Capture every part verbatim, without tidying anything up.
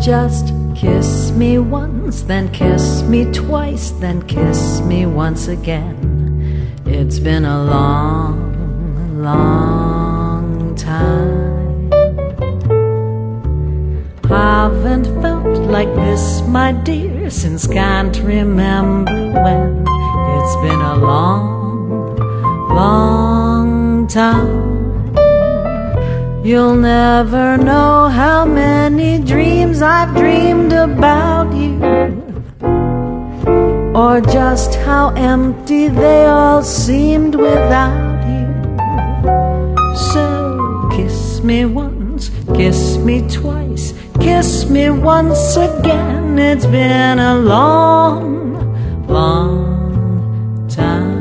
Just kiss me once, then kiss me twice, then kiss me once again. It's been a long, long time. Haven't felt like this, my dear, since can't remember when. It's been a long, long time. You'll never know how many dreams I've dreamed about you, or just how empty they all seemed without you. So kiss me once, kiss me twice, kiss me once again. It's been a long, long time.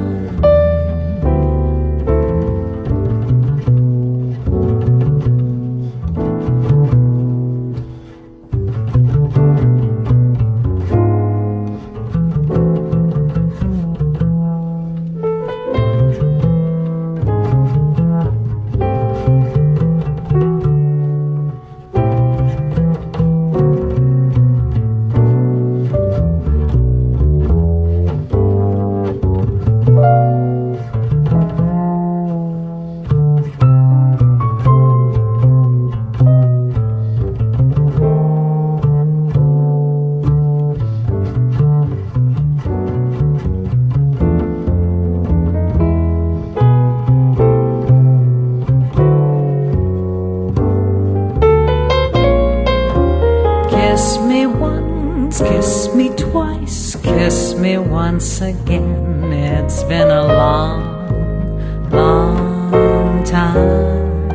Kiss me once, kiss me twice, kiss me once again. It's been a long, long time.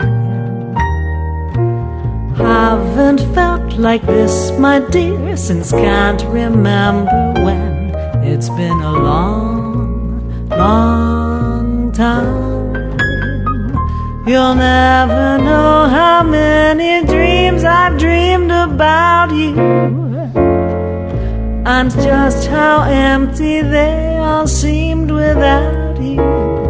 Haven't felt like this, my dear, since can't remember when. It's been a long, long time. You'll never know how many dreams I've dreamed about you, and just how empty they all seemed without you.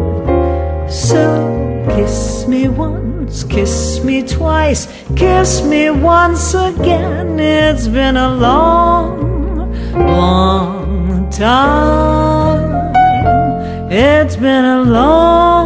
So kiss me once, kiss me twice, kiss me once again. It's been a long, long time. It's been a long